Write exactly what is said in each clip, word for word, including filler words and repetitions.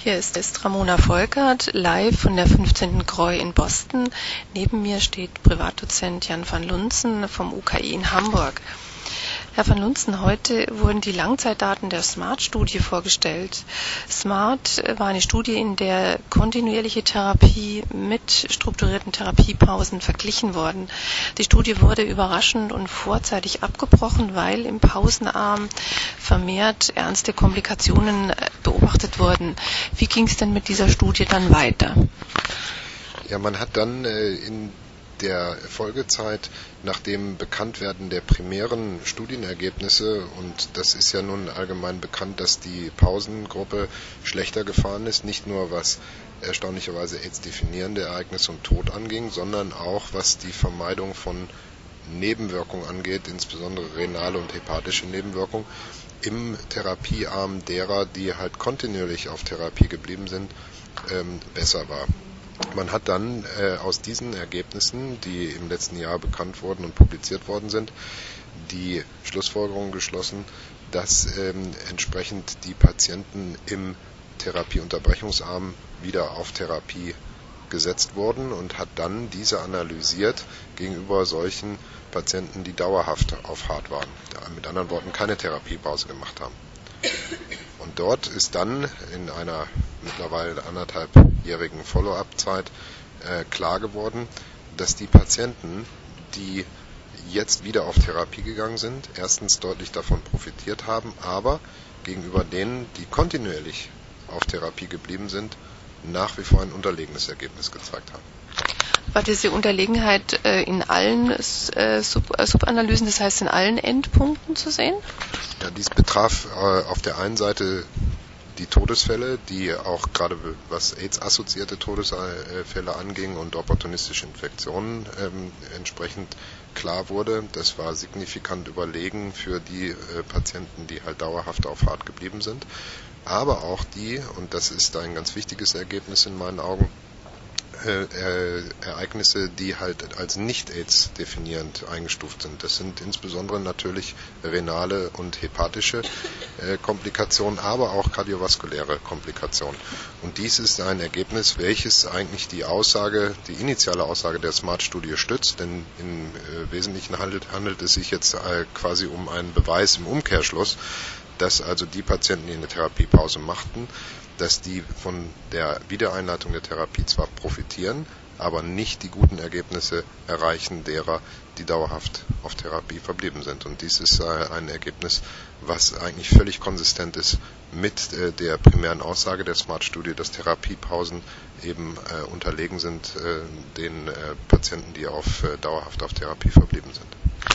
Hier ist, ist Ramona Volkert, live von der fünfzehnten G R O I in Boston. Neben mir steht Privatdozent Jan van Lunzen vom U K I in Hamburg. Herr van Lunzen, heute wurden die Langzeitdaten der SMART-Studie vorgestellt. SMART war eine Studie, in der kontinuierliche Therapie mit strukturierten Therapiepausen verglichen wurden. Die Studie wurde überraschend und vorzeitig abgebrochen, weil im Pausenarm vermehrt ernste Komplikationen beobachtet wurden. Wie ging es denn mit dieser Studie dann weiter? Ja, man hat dann äh, in der Folgezeit nach dem Bekanntwerden der primären Studienergebnisse, und das ist ja nun allgemein bekannt, dass die Pausengruppe schlechter gefahren ist, nicht nur was erstaunlicherweise AIDS-definierende Ereignisse und Tod anging, sondern auch was die Vermeidung von Nebenwirkungen angeht, insbesondere renale und hepatische Nebenwirkungen, im Therapiearm derer, die halt kontinuierlich auf Therapie geblieben sind, ähm, besser war. Man hat dann äh, aus diesen Ergebnissen, die im letzten Jahr bekannt wurden und publiziert worden sind, die Schlussfolgerung geschlossen, dass ähm, entsprechend die Patienten im Therapieunterbrechungsarm wieder auf Therapie gesetzt wurden, und hat dann diese analysiert gegenüber solchen Patienten, die dauerhaft auf Hart waren, mit anderen Worten keine Therapiepause gemacht haben. Und dort ist dann in einer mittlerweile anderthalbjährigen Follow-up-Zeit äh, klar geworden, dass die Patienten, die jetzt wieder auf Therapie gegangen sind, erstens deutlich davon profitiert haben, aber gegenüber denen, die kontinuierlich auf Therapie geblieben sind, nach wie vor ein unterlegenes Ergebnis gezeigt haben. War diese Unterlegenheit äh, in allen äh, Sub- äh, Subanalysen, das heißt in allen Endpunkten zu sehen? Ja, dies betraf äh, auf der einen Seite die Todesfälle, die auch gerade was AIDS-assoziierte Todesfälle anging und opportunistische Infektionen ähm, entsprechend klar wurde. Das war signifikant überlegen für die äh, Patienten, die halt dauerhaft auf Hart geblieben sind. Aber auch die, und das ist ein ganz wichtiges Ergebnis in meinen Augen, Äh, äh, Ereignisse, die halt als nicht-AIDS definierend eingestuft sind. Das sind insbesondere natürlich renale und hepatische äh, Komplikationen, aber auch kardiovaskuläre Komplikationen. Und dies ist ein Ergebnis, welches eigentlich die Aussage, die initiale Aussage der SMART-Studie stützt, denn im äh, Wesentlichen handelt, handelt es sich jetzt äh, quasi um einen Beweis im Umkehrschluss, dass also die Patienten, die eine Therapiepause machten, dass die von der Wiedereinleitung der Therapie zwar profitieren, aber nicht die guten Ergebnisse erreichen derer, die dauerhaft auf Therapie verblieben sind. Und dies ist äh, ein Ergebnis, was eigentlich völlig konsistent ist mit äh, der primären Aussage der SMART-Studie, dass Therapiepausen eben äh, unterlegen sind äh, den äh, Patienten, die auf, äh, dauerhaft auf Therapie verblieben sind.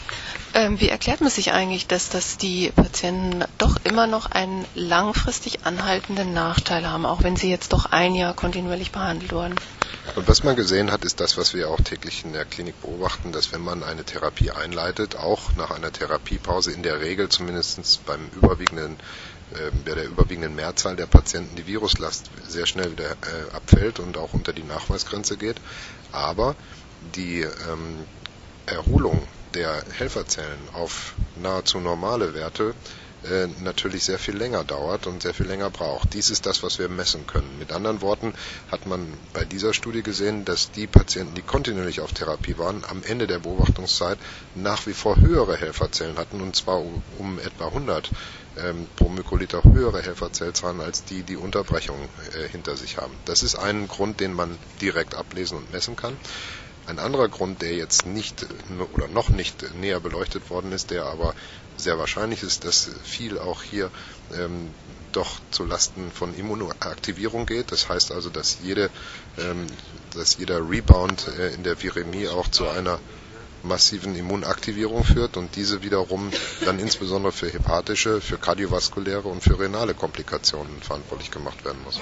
Ähm, wie erklärt man sich eigentlich, dass, dass die Patienten doch immer noch einen langfristig anhaltenden Nachteil haben, auch wenn sie jetzt doch ein Jahr kontinuierlich behandelt wurden? Und was man gesehen hat, ist das, was wir auch täglich in der Klinik beobachten, dass wenn man eine Therapie einleitet, auch nach einer Therapiepause in der Regel zumindest beim überwiegenden, äh, bei der überwiegenden Mehrzahl der Patienten die Viruslast sehr schnell wieder äh, abfällt und auch unter die Nachweisgrenze geht. Aber die ähm, Erholung der Helferzellen auf nahezu normale Werte äh, natürlich sehr viel länger dauert und sehr viel länger braucht. Dies ist das, was wir messen können. Mit anderen Worten hat man bei dieser Studie gesehen, dass die Patienten, die kontinuierlich auf Therapie waren, am Ende der Beobachtungszeit nach wie vor höhere Helferzellen hatten, und zwar um, um etwa hundert ähm, pro Mykoliter höhere Helferzellzahlen als die, die Unterbrechung äh, hinter sich haben. Das ist ein Grund, den man direkt ablesen und messen kann. Ein anderer Grund, der jetzt nicht oder noch nicht näher beleuchtet worden ist, der aber sehr wahrscheinlich ist, dass viel auch hier ähm, doch zu Lasten von Immunaktivierung geht. Das heißt also, dass jede, ähm, dass jeder Rebound äh, in der Viremie auch zu einer massiven Immunaktivierung führt und diese wiederum dann insbesondere für hepatische, für kardiovaskuläre und für renale Komplikationen verantwortlich gemacht werden muss.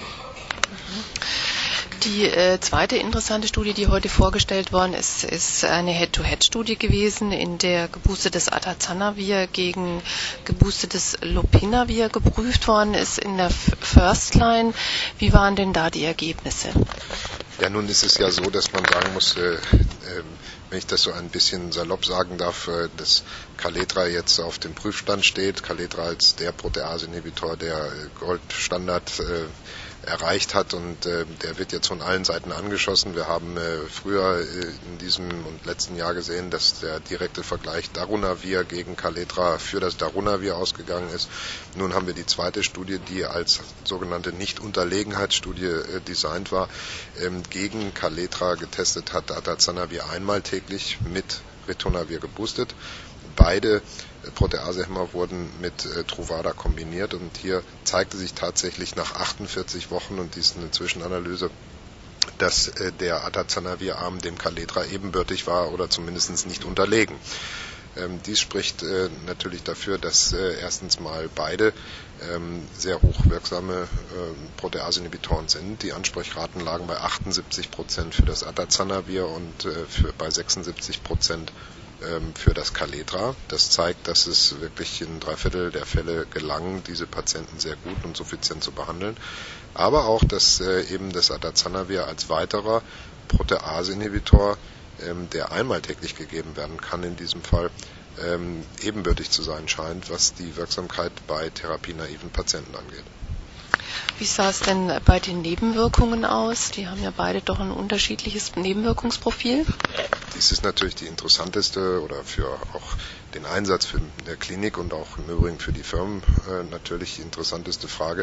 Die äh, zweite interessante Studie, die heute vorgestellt worden ist, ist eine Head-to-Head-Studie gewesen, in der geboostetes Atazanavir gegen geboostetes Lopinavir geprüft worden ist in der First Line. Wie waren denn da die Ergebnisse? Ja, nun ist es ja so, dass man sagen muss, äh, äh, wenn ich das so ein bisschen salopp sagen darf, äh, dass Kaletra jetzt auf dem Prüfstand steht. Kaletra als der Protease-Inhibitor, der Goldstandard äh, erreicht hat, und äh, der wird jetzt von allen Seiten angeschossen. Wir haben äh, früher äh, in diesem und letzten Jahr gesehen, dass der direkte Vergleich Darunavir gegen Kaletra für das Darunavir ausgegangen ist. Nun haben wir die zweite Studie, die als sogenannte Nicht-Unterlegenheitsstudie äh, designt war, ähm, gegen Kaletra getestet hat, Atazanavir einmal täglich mit Ritonavir geboostet. Beide Proteasehemmer wurden mit äh, Truvada kombiniert, und hier zeigte sich tatsächlich nach achtundvierzig Wochen, und dies ist eine Zwischenanalyse, dass äh, der Atazanavir-Arm dem Kaletra ebenbürtig war oder zumindest nicht unterlegen. Ähm, dies spricht äh, natürlich dafür, dass äh, erstens mal beide ähm, sehr hochwirksame äh, Protease-Inhibitoren sind. Die Ansprechraten lagen bei achtundsiebzig Prozent für das Atazanavir und äh, für, bei sechsundsiebzig Prozent für das Kaletra. Das zeigt, dass es wirklich in drei Viertel der Fälle gelang, diese Patienten sehr gut und suffizient zu behandeln. Aber auch, dass äh, eben das Atazanavir als weiterer Protease-Inhibitor, ähm, der einmal täglich gegeben werden kann, in diesem Fall ähm, ebenbürtig zu sein scheint, was die Wirksamkeit bei therapienaiven Patienten angeht. Wie sah es denn bei den Nebenwirkungen aus? Die haben ja beide doch ein unterschiedliches Nebenwirkungsprofil. Dies ist natürlich die interessanteste oder für auch den Einsatz für der Klinik und auch im Übrigen für die Firmen äh, natürlich die interessanteste Frage.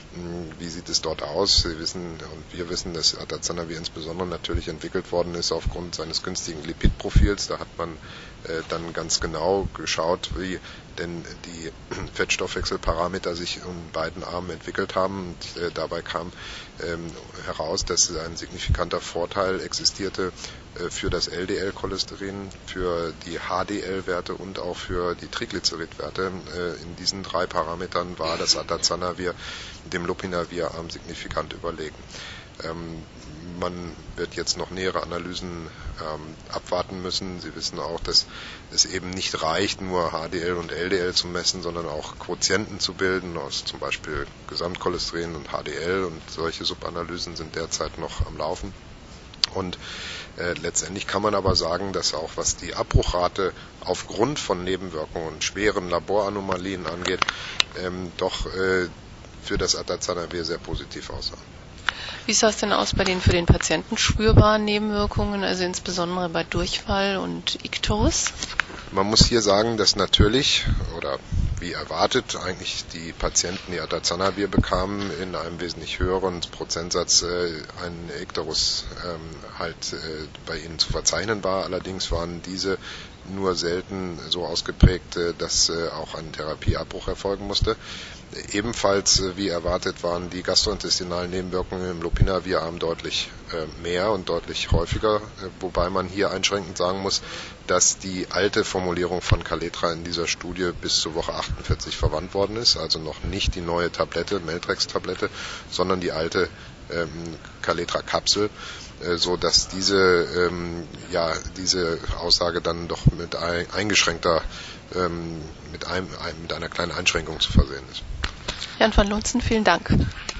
Wie sieht es dort aus? Sie wissen und wir wissen, dass Atazanavir insbesondere natürlich entwickelt worden ist aufgrund seines günstigen Lipidprofils. Da hat man äh, dann ganz genau geschaut, wie denn die Fettstoffwechselparameter sich in beiden Armen entwickelt haben. Und äh, dabei kam ähm, heraus, dass ein signifikanter Vorteil existierte äh, für das L D L-Cholesterin, für die H D L-Werte und auch für die Triglyceridwerte. Äh, in diesen drei Parametern war das Atazanavir dem Lopinavir-Arm signifikant überlegen. Ähm, Man wird jetzt noch nähere Analysen ähm, abwarten müssen. Sie wissen auch, dass es eben nicht reicht, nur H D L und L D L zu messen, sondern auch Quotienten zu bilden, aus zum Beispiel Gesamtcholesterin und H D L, und solche Subanalysen sind derzeit noch am Laufen. Und äh, letztendlich kann man aber sagen, dass auch was die Abbruchrate aufgrund von Nebenwirkungen und schweren Laboranomalien angeht, ähm, doch äh, für das Atazanavir sehr positiv aussah. Wie sah es denn aus bei den für den Patienten spürbaren Nebenwirkungen, also insbesondere bei Durchfall und Ikterus? Man muss hier sagen, dass natürlich, oder wie erwartet, eigentlich die Patienten, die Atazanavir bekamen, in einem wesentlich höheren Prozentsatz äh, ein Ikterus ähm, halt äh, bei ihnen zu verzeichnen war. Allerdings waren diese nur selten so ausgeprägt, äh, dass äh, auch ein Therapieabbruch erfolgen musste. Ebenfalls, wie erwartet, waren die gastrointestinalen Nebenwirkungen im Lopinavir-Arm deutlich äh, mehr und deutlich häufiger, äh, wobei man hier einschränkend sagen muss, dass die alte Formulierung von Kaletra in dieser Studie bis zur Woche achtundvierzig verwandt worden ist, also noch nicht die neue Tablette, Meltrex-Tablette, sondern die alte ähm, Kaletra-Kapsel, äh, so dass diese, ähm, ja, diese Aussage dann doch mit ein, eingeschränkter, ähm, mit, einem, ein, mit einer kleinen Einschränkung zu versehen ist. Jan van Luntzen, vielen Dank.